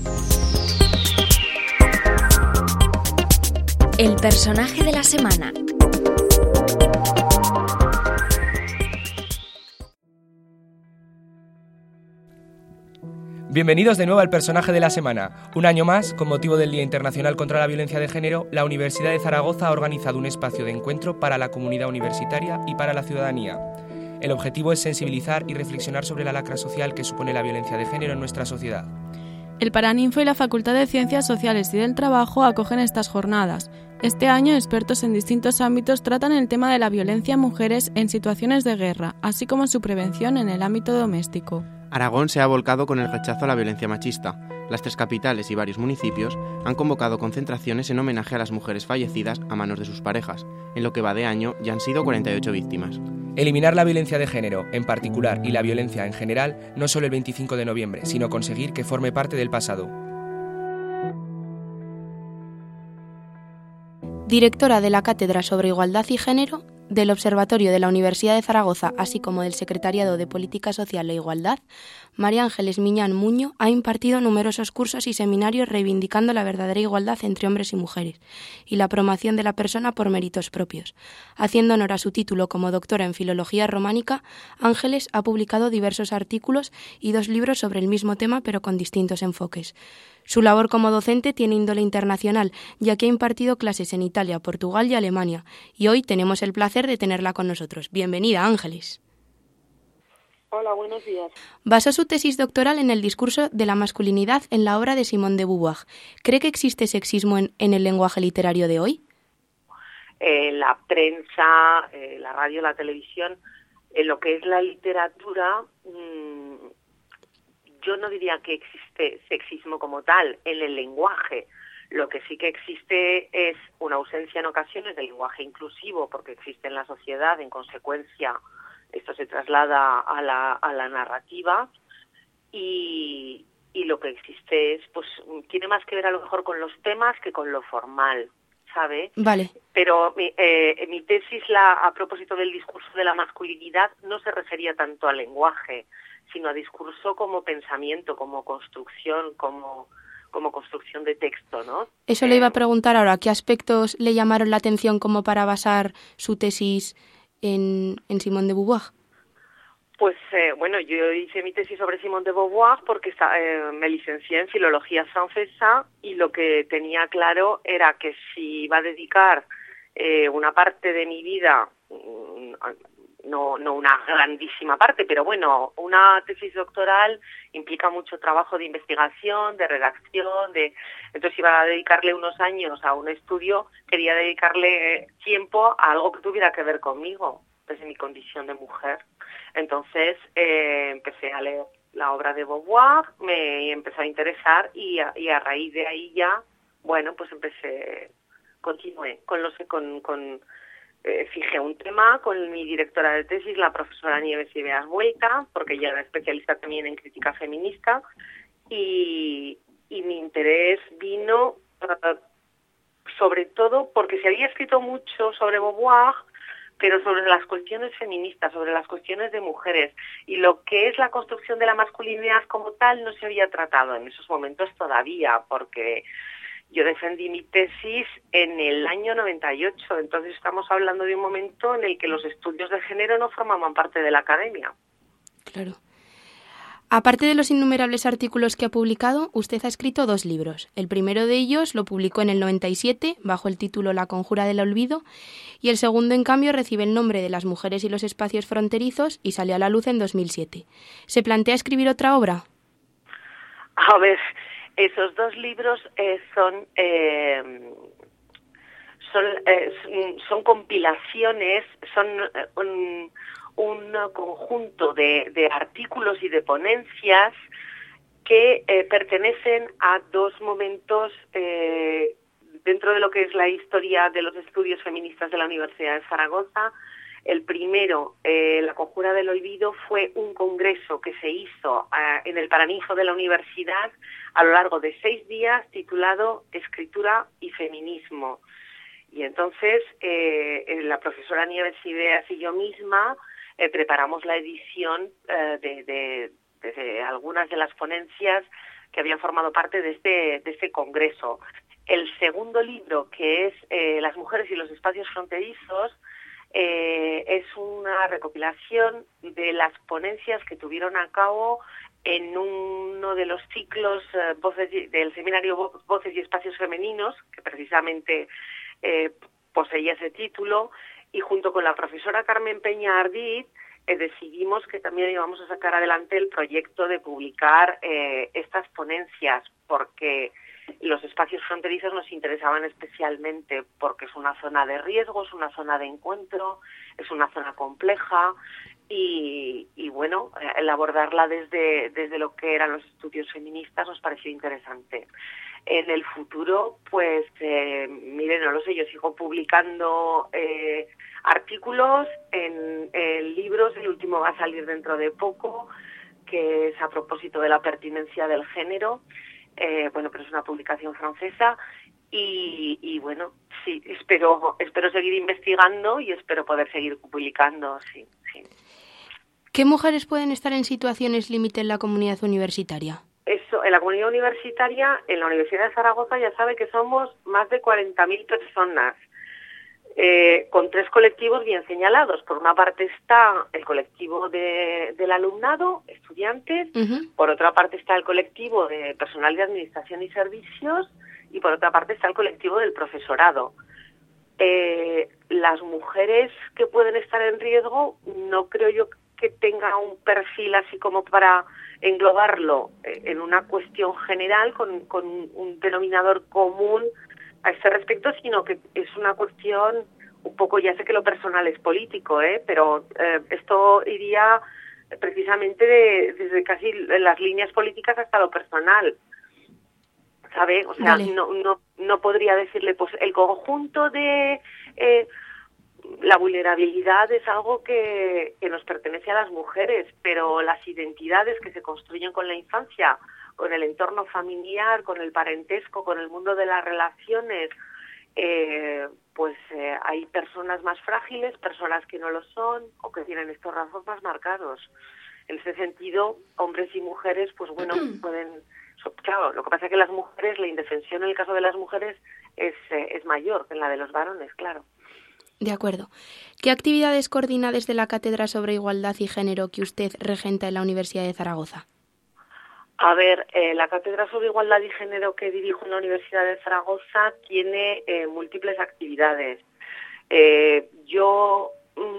El personaje de la semana. Bienvenidos de nuevo al personaje de la semana. Un año más, con motivo del Día Internacional contra la Violencia de Género, la Universidad de Zaragoza ha organizado un espacio de encuentro para la comunidad universitaria y para la ciudadanía. El objetivo es sensibilizar y reflexionar sobre la lacra social que supone la violencia de género en nuestra sociedad. El Paraninfo y la Facultad de Ciencias Sociales y del Trabajo acogen estas jornadas. Este año, expertos en distintos ámbitos tratan el tema de la violencia a mujeres en situaciones de guerra, así como su prevención en el ámbito doméstico. Aragón se ha volcado con el rechazo a la violencia machista. Las 3 capitales y varios municipios han convocado concentraciones en homenaje a las mujeres fallecidas a manos de sus parejas. En lo que va de año ya han sido 48 víctimas. Eliminar la violencia de género, en particular, y la violencia en general, no solo el 25 de noviembre, sino conseguir que forme parte del pasado. Directora de la Cátedra sobre Igualdad y Género, del Observatorio de la Universidad de Zaragoza, así como del Secretariado de Política Social e Igualdad, María Ángeles Miñán Muño ha impartido numerosos cursos y seminarios reivindicando la verdadera igualdad entre hombres y mujeres y la promoción de la persona por méritos propios. Haciendo honor a su título como doctora en Filología Románica, Ángeles ha publicado diversos artículos y 2 libros sobre el mismo tema, pero con distintos enfoques. Su labor como docente tiene índole internacional, ya que ha impartido clases en Italia, Portugal y Alemania, y hoy tenemos el placer de tenerla con nosotros. Bienvenida, Ángeles. Hola, buenos días. Basó su tesis doctoral en el discurso de la masculinidad en la obra de Simone de Beauvoir. ¿Cree que existe sexismo en el lenguaje literario de hoy? La prensa, la radio, la televisión, en lo que es la literatura, yo no diría que existe sexismo como tal en el lenguaje. Lo que sí que existe es una ausencia en ocasiones del lenguaje inclusivo, porque existe en la sociedad, en consecuencia esto se traslada a la narrativa, y lo que existe es, pues, tiene más que ver a lo mejor con los temas que con lo formal, ¿sabe? Vale. Pero mi tesis, a propósito del discurso de la masculinidad, no se refería tanto al lenguaje, sino a discurso como pensamiento, como construcción, como construcción de texto, ¿no? Eso le iba a preguntar ahora, ¿qué aspectos le llamaron la atención como para basar su tesis en Simone de Beauvoir? Pues bueno, yo hice mi tesis sobre Simone de Beauvoir porque me licencié en Filología Francesa, y lo que tenía claro era que si iba a dedicar una parte de mi vida, no una grandísima parte, pero bueno, una tesis doctoral implica mucho trabajo de investigación, de redacción, entonces iba a dedicarle unos años a un estudio, quería dedicarle tiempo a algo que tuviera que ver conmigo, desde mi condición de mujer. Entonces empecé a leer la obra de Beauvoir, me empezó a interesar, y a raíz de ahí ya, bueno, pues continué fijé un tema con mi directora de tesis, la profesora Nieves Ideas Vuelta, porque ella era especialista también en crítica feminista, y mi interés vino sobre todo porque se había escrito mucho sobre Beauvoir, pero sobre las cuestiones feministas, sobre las cuestiones de mujeres, y lo que es la construcción de la masculinidad como tal no se había tratado en esos momentos todavía, porque yo defendí mi tesis en el año 98, entonces estamos hablando de un momento en el que los estudios de género no formaban parte de la academia. Claro. Aparte de los innumerables artículos que ha publicado, usted ha escrito 2 libros. El primero de ellos lo publicó en el 97, bajo el título La conjura del olvido, y el segundo, en cambio, recibe el nombre de Las mujeres y los espacios fronterizos y salió a la luz en 2007. ¿Se plantea escribir otra obra? A ver, esos 2 libros son compilaciones, son un conjunto de artículos y de ponencias que pertenecen a 2 momentos dentro de lo que es la historia de los estudios feministas de la Universidad de Zaragoza. El primero, La conjura del olvido, fue un congreso que se hizo en el Paraninfo de la universidad a lo largo de 6 días, titulado Escritura y Feminismo. Y entonces la profesora Nieves Ideas y yo misma preparamos la edición de algunas de las ponencias que habían formado parte de este congreso. El segundo libro, que es Las mujeres y los espacios fronterizos, es una recopilación de las ponencias que tuvieron a cabo en uno de los ciclos del seminario Voces y Espacios Femeninos, que precisamente poseía ese título, y junto con la profesora Carmen Peña Ardid decidimos que también íbamos a sacar adelante el proyecto de publicar estas ponencias, porque los espacios fronterizos nos interesaban especialmente porque es una zona de riesgo, es una zona de encuentro, es una zona compleja y bueno, el abordarla desde lo que eran los estudios feministas nos pareció interesante. En el futuro, pues, miren, no lo sé, yo sigo publicando artículos en libros, el último va a salir dentro de poco, que es a propósito de la pertinencia del género. Bueno, pero es una publicación francesa y bueno, sí, espero seguir investigando y espero poder seguir publicando, sí. ¿Qué mujeres pueden estar en situaciones límite en la comunidad universitaria? Eso, en la comunidad universitaria, en la Universidad de Zaragoza ya sabe que somos más de 40.000 personas, con 3 colectivos bien señalados. Por una parte está el colectivo del alumnado, estudiantes, por otra parte está el colectivo de personal de administración y servicios y por otra parte está el colectivo del profesorado. Las mujeres que pueden estar en riesgo no creo yo que tenga un perfil así como para englobarlo en una cuestión general con un denominador común a este respecto, sino que es una cuestión un poco, ya sé que lo personal es político, pero esto iría precisamente desde casi las líneas políticas hasta lo personal, ¿sabe? O sea, vale. no podría decirle, pues el conjunto de la vulnerabilidad es algo que nos pertenece a las mujeres, pero las identidades que se construyen con la infancia, con el entorno familiar, con el parentesco, con el mundo de las relaciones, hay personas más frágiles, personas que no lo son o que tienen estos rasgos más marcados. En ese sentido, hombres y mujeres, pues bueno, pueden... Claro, lo que pasa es que las mujeres, la indefensión en el caso de las mujeres es mayor que en la de los varones, claro. De acuerdo. ¿Qué actividades coordina desde la Cátedra sobre Igualdad y Género que usted regenta en la Universidad de Zaragoza? A ver, la Cátedra sobre Igualdad y Género que dirijo en la Universidad de Zaragoza tiene múltiples actividades. Yo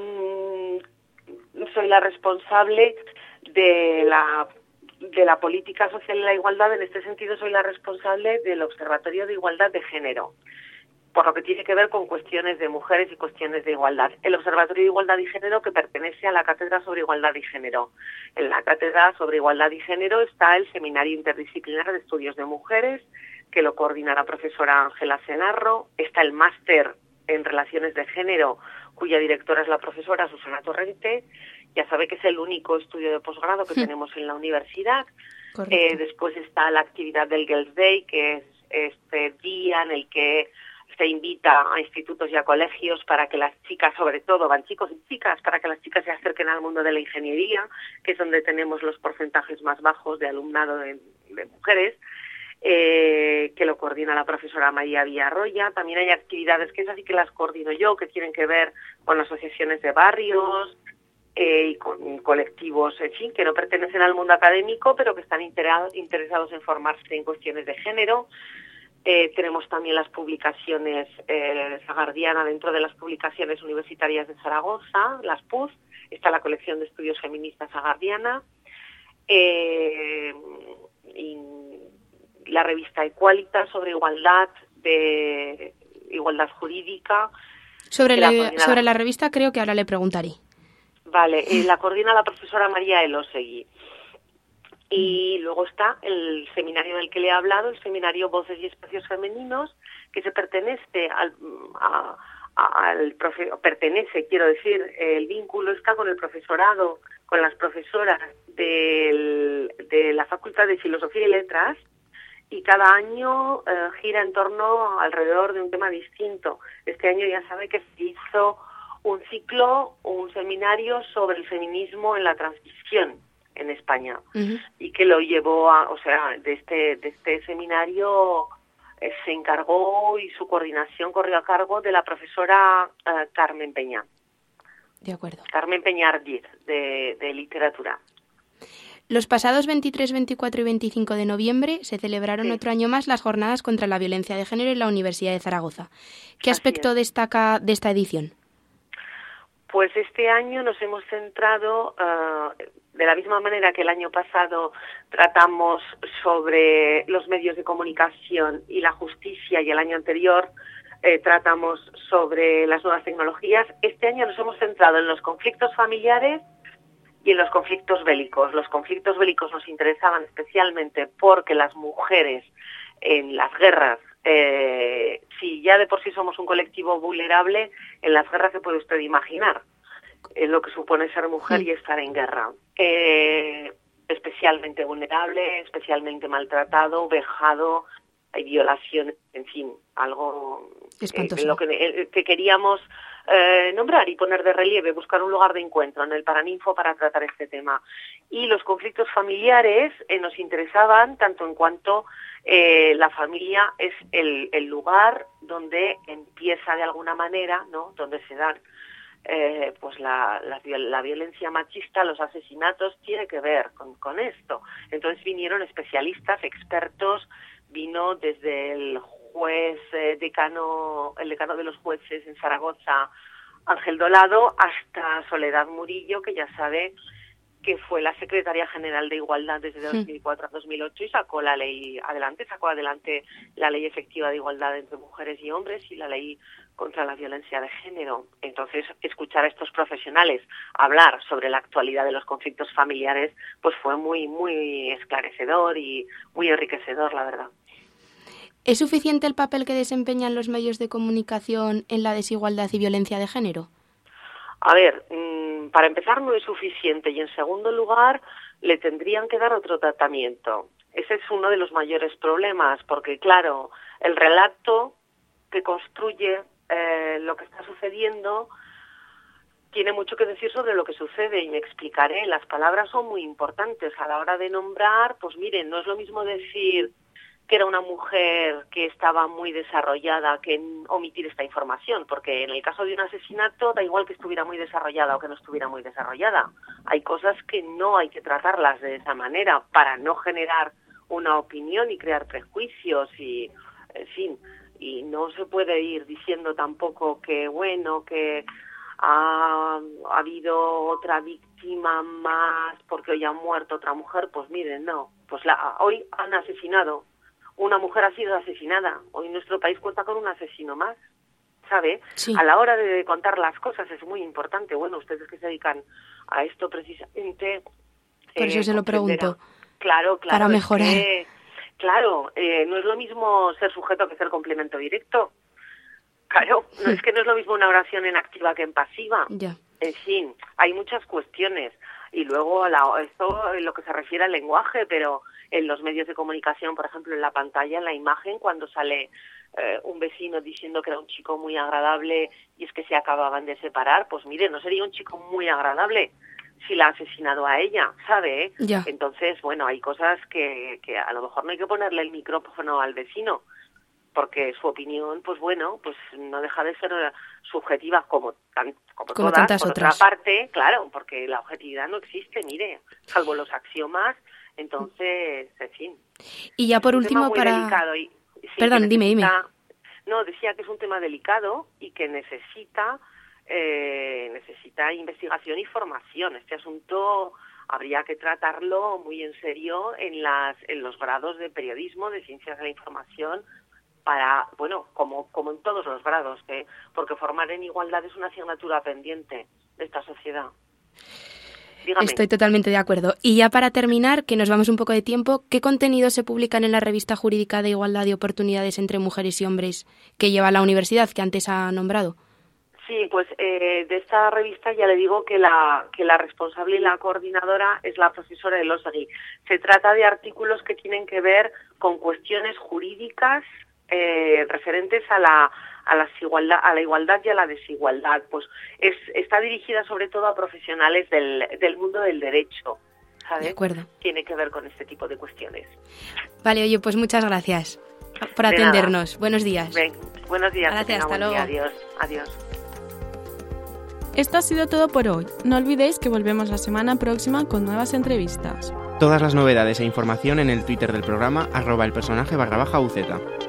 soy la responsable de la política social y la igualdad. En este sentido, soy la responsable del Observatorio de Igualdad de Género, por lo que tiene que ver con cuestiones de mujeres y cuestiones de igualdad. El Observatorio de Igualdad y Género, que pertenece a la Cátedra sobre Igualdad y Género. En la Cátedra sobre Igualdad y Género está el Seminario Interdisciplinar de Estudios de Mujeres, que lo coordina la profesora Ángela Cenarro. Está el Máster en Relaciones de Género, cuya directora es la profesora Susana Torrente. Ya sabe que es el único estudio de posgrado que tenemos en la universidad. Después está la actividad del Girls' Day, que es este día en el que se invita a institutos y a colegios para que las chicas, sobre todo, van chicos y chicas, para que las chicas se acerquen al mundo de la ingeniería, que es donde tenemos los porcentajes más bajos de alumnado de mujeres, que lo coordina la profesora María Villarroya. También hay actividades que esas sí que las coordino yo, que tienen que ver con asociaciones de barrios y con colectivos, en fin, que no pertenecen al mundo académico, pero que están interesados en formarse en cuestiones de género. Tenemos también las publicaciones Zagardiana dentro de las publicaciones universitarias de Zaragoza, las PUZ. Está la colección de estudios feministas Zagardiana, y la revista Equalitas sobre igualdad jurídica. Sobre la revista creo que ahora le preguntaré. Vale, la coordina la profesora María Elosegui. Y luego está el seminario del que le he hablado, el seminario Voces y Espacios Femeninos, que se pertenece el vínculo está con el profesorado, con las profesoras de la Facultad de Filosofía y Letras, y cada año gira en torno alrededor de un tema distinto. Este año ya sabe que se hizo un seminario sobre el feminismo en la transición, en España, y que lo llevó de este seminario se encargó y su coordinación corrió a cargo de la profesora Carmen Peña. De acuerdo. Carmen Peña Ardiz, de literatura. Los pasados 23, 24 y 25 de noviembre se celebraron otro año más las jornadas contra la violencia de género en la Universidad de Zaragoza. ¿Qué aspecto destaca de esta edición? Pues este año nos hemos centrado, de la misma manera que el año pasado tratamos sobre los medios de comunicación y la justicia, y el año anterior tratamos sobre las nuevas tecnologías. Este año nos hemos centrado en los conflictos familiares y en los conflictos bélicos. Los conflictos bélicos nos interesaban especialmente porque las mujeres en las guerras, si ya de por sí somos un colectivo vulnerable, en las guerras se puede usted imaginar lo que supone ser mujer y estar en guerra. Especialmente vulnerable, especialmente maltratado, vejado, hay violaciones, en fin, algo espantoso. Que queríamos nombrar y poner de relieve, buscar un lugar de encuentro en el Paraninfo para tratar este tema. Y los conflictos familiares nos interesaban tanto en cuanto la familia es el lugar donde empieza de alguna manera, ¿no?, donde se dan pues la violencia machista, los asesinatos, tiene que ver con esto. Entonces vinieron especialistas, expertos, vino desde el juez el decano de los jueces en Zaragoza, Ángel Dolado, hasta Soledad Murillo, que ya sabe que fue la secretaria general de Igualdad desde 2004 a 2008 y sacó adelante la ley efectiva de igualdad entre mujeres y hombres y la ley contra la violencia de género. Entonces, escuchar a estos profesionales hablar sobre la actualidad de los conflictos familiares, pues fue muy, muy esclarecedor y muy enriquecedor, la verdad. ¿Es suficiente el papel que desempeñan los medios de comunicación en la desigualdad y violencia de género? A ver, para empezar no es suficiente y en segundo lugar le tendrían que dar otro tratamiento. Ese es uno de los mayores problemas porque, claro, el relato que construye lo que está sucediendo tiene mucho que decir sobre lo que sucede y me explicaré. Las palabras son muy importantes a la hora de nombrar. Pues miren, no es lo mismo decir que era una mujer que estaba muy desarrollada que omitir esta información, porque en el caso de un asesinato da igual que estuviera muy desarrollada o que no estuviera muy desarrollada. Hay cosas que no hay que tratarlas de esa manera para no generar una opinión y crear prejuicios y, en fin, y no se puede ir diciendo tampoco que, bueno, que ha habido otra víctima más porque hoy ha muerto otra mujer. Pues miren, no, pues hoy han asesinado. Una mujer ha sido asesinada. Hoy nuestro país cuenta con un asesino más, ¿sabe? Sí. A la hora de contar las cosas es muy importante. Bueno, ustedes que se dedican a esto precisamente... Por eso se lo pregunto. Claro. Para mejorar. No es lo mismo ser sujeto que ser complemento directo. Claro, no es que no es lo mismo una oración en activa que en pasiva. Ya. En fin, hay muchas cuestiones. Y luego esto en lo que se refiere al lenguaje, pero en los medios de comunicación, por ejemplo, en la pantalla, en la imagen, cuando sale un vecino diciendo que era un chico muy agradable y es que se acababan de separar, pues mire, no sería un chico muy agradable si la ha asesinado a ella, ¿sabe? Ya. Entonces, bueno, hay cosas que a lo mejor no hay que ponerle el micrófono al vecino, porque su opinión, pues bueno, pues no deja de ser subjetiva como todas. Tantas por otras. otra parte, claro, porque la objetividad no existe, mire, salvo los axiomas, entonces, en fin. Y ya por último, para... Perdón, dime. No, decía que es un tema delicado y que necesita investigación y formación. Este asunto habría que tratarlo muy en serio en los grados de periodismo, de ciencias de la información, para, bueno, como en todos los grados, porque formar en igualdad es una asignatura pendiente de esta sociedad. Dígame. Estoy totalmente de acuerdo. Y ya para terminar, que nos vamos un poco de tiempo, ¿qué contenidos se publican en la revista jurídica de igualdad de oportunidades entre mujeres y hombres que lleva la universidad, que antes ha nombrado? Sí, pues de esta revista ya le digo que la responsable y la coordinadora es la profesora Elósegui. Se trata de artículos que tienen que ver con cuestiones jurídicas referentes a la igualdad y a la desigualdad. Pues está dirigida sobre todo a profesionales del mundo del derecho, ¿sabes? De acuerdo. Tiene que ver con este tipo de cuestiones. Vale, oye, pues muchas gracias por De atendernos. nada. Buenos días. Ven, buenos días. Gracias, que tenga hasta buen día. luego. Adiós. Adiós. Esto ha sido todo por hoy. No olvidéis que volvemos la semana próxima con nuevas entrevistas. Todas las novedades e información en el Twitter del programa @elpersonaje_UZ.